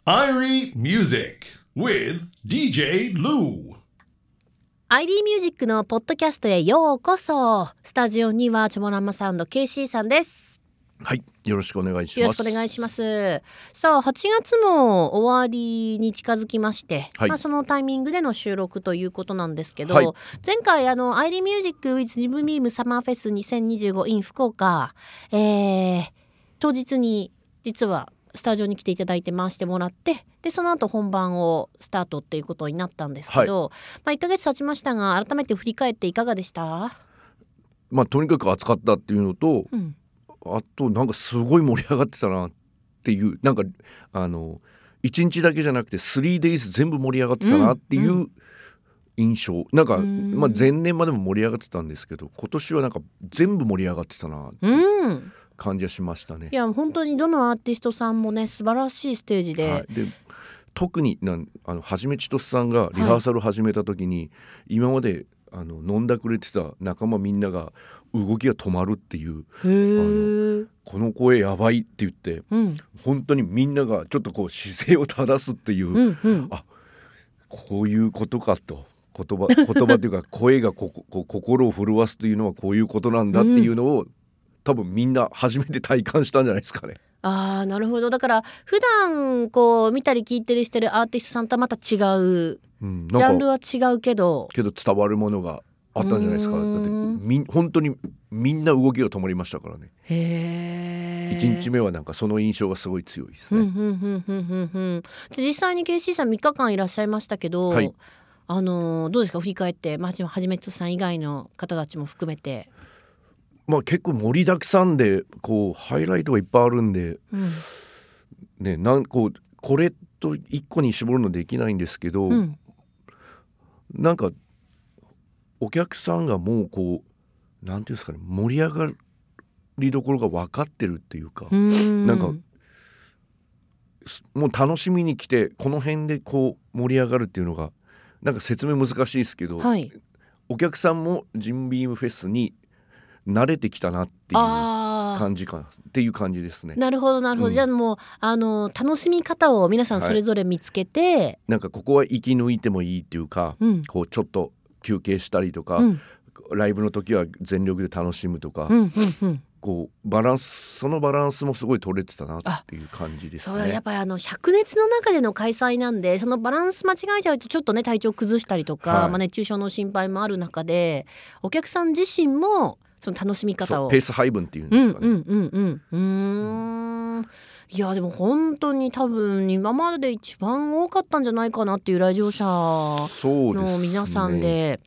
Irie Music with DJ Lou。 ID ミュージックのポッドキャストへようこそ。スタジオにはチョモランマサウンド KC さんです。 はい、よろしくお願いします。 よろしくお願いします。さあ、8月も終わりに近づきまして、 はい、 そのタイミングでの収録ということなんですけど、 はい、 前回ID ミュージック with ジムビームサマーフェス2025 in 福岡、当日に実はスタジオに来ていただいて回してもらって、でその後本番をスタートっていうことになったんですけど、1ヶ月経ちましたが、改めて振り返っていかがでした？ とにかく暑かったっていうのと、あとなんかすごい盛り上がってたなっていう、なんか1日だけじゃなくて 3days 全部盛り上がってたなっていう印象、なんか前年までも盛り上がってたんですけど、今年はなんか全部盛り上がってたなっていう感じがしましたね。 いや本当にどのアーティストさんもね、素晴らしいステージで、 で特にはじめちとしさんがリハーサル始めた時に、今まで飲んだくれてた仲間みんなが動きが止まるっていう、この声やばいって言って、本当にみんながちょっとこう姿勢を正すっていう、こういうことかと、言葉というか声が心を震わすというのはこういうことなんだっていうのを、多分みんな初めて体感したんじゃないですかね。 なるほど。だから普段こう見たり聞いたりしてるアーティストさんとはまた違う、ジャンルは違うけど伝わるものがあったんじゃないですか。だって本当にみんな動きが止まりましたからね。1日目はなんかその印象がすごい強いですね。 で実際に KC さん3日間いらっしゃいましたけど、 はい、 どうですか、振り返って。はじめとさん以外の方たちも含めて。 結構盛りだくさんで、こうハイライトがいっぱいあるんで、これと1個に絞るのできないんですけど、なんかお客さんがもうこうなんていうんですかね、盛り上がりどころが分かってるっていうか、なんかもう楽しみに来てこの辺でこう盛り上がるっていうのが、なんか説明難しいですけど、お客さんもジンビームフェスに慣れてきたなっていう感じかなっていう感じですね。 なるほど、じゃあもう楽しみ方を皆さんそれぞれ見つけて、 なんかここは息抜いてもいいっていうか、こうちょっと休憩したりとか、ライブの時は全力で楽しむとか、こうそのバランスもすごい取れてたなっていう感じですね。 そうやっぱり灼熱の中での開催なんで、そのバランス間違えちゃうとちょっとね、体調崩したりとか、熱中症の心配もある中で、お客さん自身もその楽しみ方をペース配分っていうんですかね。 いやでも本当に多分今までで一番多かったんじゃないかなっていう来場者の皆さんで、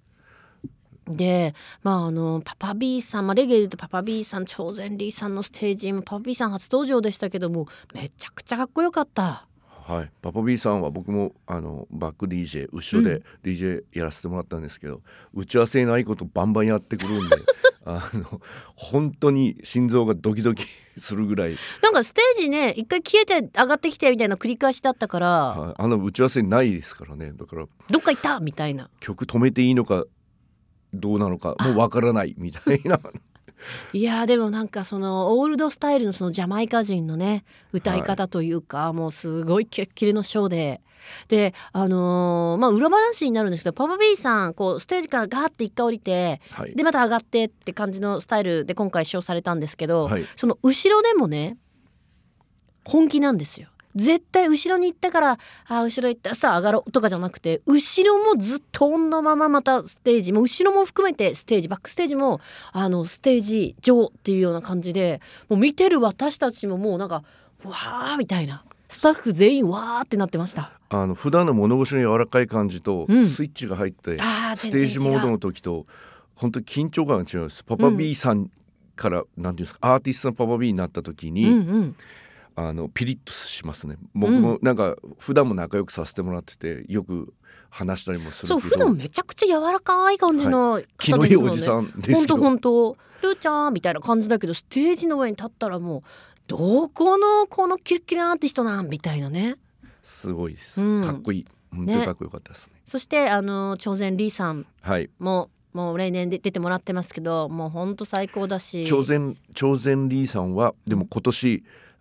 パパ B さん、レゲエで言うとパパ B さん、超前リーさんのステージもパパ B さん初登場でしたけども、めちゃくちゃかっこよかった。 パパ B さんは僕もバック DJ 後ろで DJ やらせてもらったんですけど、打ち合わせないことバンバンやってくるんで本当に心臓がドキドキするぐらい、 なんかステージね、一回消えて上がってきてみたいな繰り返しだったから、 打ち合わせないですからね。だからどっか行ったみたいな、 曲止めていいのかどうなのかもうわからないみたいないやでもなんかそのオールドスタイルのそのジャマイカ人のね歌い方というか、もうすごいキレッキレのショーで、裏話になるんですけど、パパ B さんこうステージからガーって一回降りて、でまた上がってって感じのスタイルで今回ショーされたんですけど、その後ろでもね本気なんですよ。絶対後ろに行ったから後ろ行ったさあ上がろうとかじゃなくて、後ろもずっとこのまままたステージも後ろも含めてステージバックステージもステージ上っていうような感じで、もう見てる私たちももうなんかわーみたいな、スタッフ全員わーってなってました。 普段の物腰の柔らかい感じと、スイッチが入ってステージモードの時と本当に緊張感が違うんです。パパ B さんからなんていうんですか、アーティストのパパ B になった時に、ピリッとしますね。僕もなんか普段も仲良くさせてもらってて、よく話したりもするけど、 普段めちゃくちゃ柔らかい感じの方ですもんね。 気のいいおじさんですけど、 本当ルーちゃんみたいな感じだけど、ステージの上に立ったらもうどこのこのキレッキレアーティストなんみたいなね。 すごいです、かっこいい、本当にかっこよかったですね。 そして超前リーさんも、もう例年で出てもらってますけど、もう本当最高だし、 超前リーさんはでも今年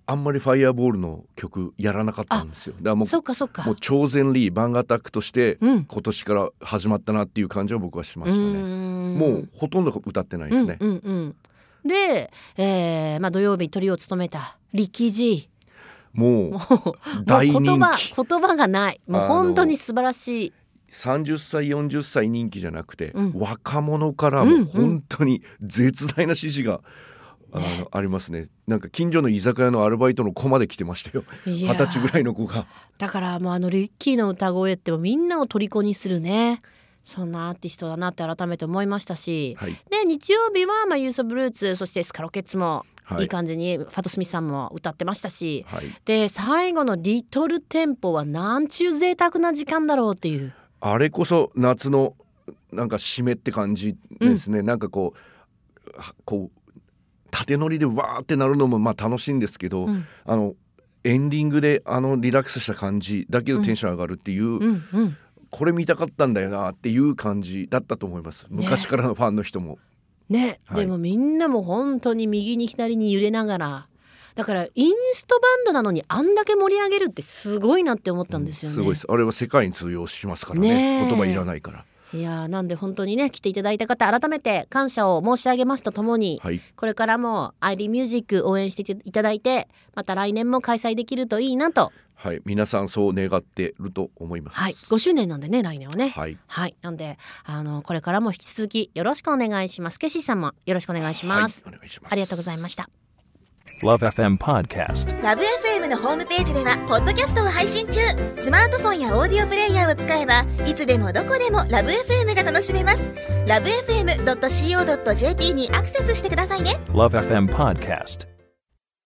あんまりファイアボールの曲やらなかったんですよ。だからもうそっかそっか。 もう超前リーバングアタックとして、 うん、 今年から始まったなっていう感じを僕はしましたね。もうほとんど歌ってないですね。 うんうんうん、で、土曜日トリを務めた力士、 もう大人気。 言葉がない。もう本当に素晴らしい。 30歳40歳人気じゃなくて、若者からも本当に絶大な支持が、ありますね。なんか近所の居酒屋のアルバイトの子まで来てましたよ。20歳ぐらいの子が。 だからもうリッキーの歌声ってみんなを虜にするね、そんなアーティストだなって改めて思いましたし、はい、で日曜日はユースオブルーツ、そしてスカロケッツもいい感じにファトスミスさんも歌ってましたし、はい、で最後のリトルテンポはなんちゅう贅沢な時間だろうっていう、 あれこそ夏のなんか締めって感じですね。なんかこう縦乗りでわーってなるのもまあ楽しいんですけど、エンディングでリラックスした感じだけどテンション上がるっていう、これ見たかったんだよなっていう感じだったと思います。昔からのファンの人もね、はい、でもみんなも本当に右に左に揺れながら、だからインストバンドなのにあんだけ盛り上げるってすごいなって思ったんですよね。 すごいです。あれは世界に通用しますからね。言葉いらないから。 いやなんで本当にね来ていただいた方改めて感謝を申し上げますとともに、はい、これからも IB ミュージック応援していただいて、また来年も開催できるといいなと、 はい、皆さんそう願ってると思います。 はい、5周年なんでね来年はね、 はい、 はい、なんでこれからも引き続きよろしくお願いします。ケシーさんもよろしくお願いします。 はい、お願いします。 ありがとうございました。 LoveFM Podcast。LoveFM のホームページではポッドキャストを配信中。スマートフォンやオーディオプレイヤーを使えばいつでもどこでも LoveFM が楽しめます。LoveFM.co.jp にアクセスしてくださいね。 LoveFM Podcast。